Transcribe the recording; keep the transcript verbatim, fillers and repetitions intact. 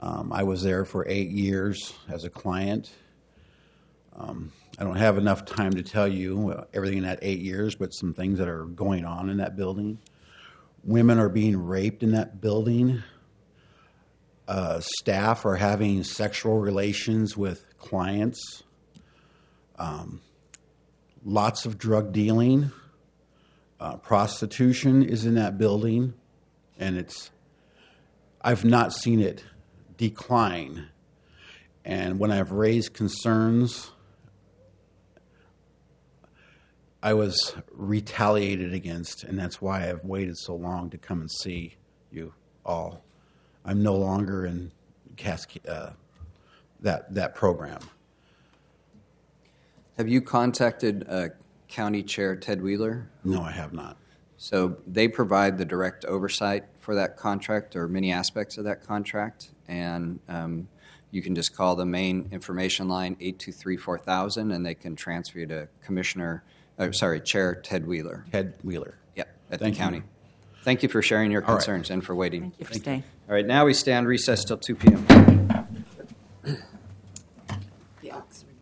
Um, I was there for eight years as a client. Um, I don't have enough time to tell you uh, everything in that eight years, but some things that are going on in that building. Women are being raped in that building. Uh, staff are having sexual relations with clients. Um, lots of drug dealing. Uh, prostitution is in that building, and it's, I've not seen it decline. And when I've raised concerns, I was retaliated against, and that's why I've waited so long to come and see you all. I'm no longer in Cascade, uh, that that program. Have you contacted uh, County Chair Ted Wheeler? No, I have not. So they provide the direct oversight for that contract or many aspects of that contract, and um, you can just call the main information line eight two three, four thousand, and they can transfer you to Commissioner, uh, sorry, Chair Ted Wheeler. Ted Wheeler. Yep, at Thank the county. you. Thank you for sharing your All right. concerns and for waiting. Thank you for Thank staying. All right, now we stand recessed till two p.m. The Oxford.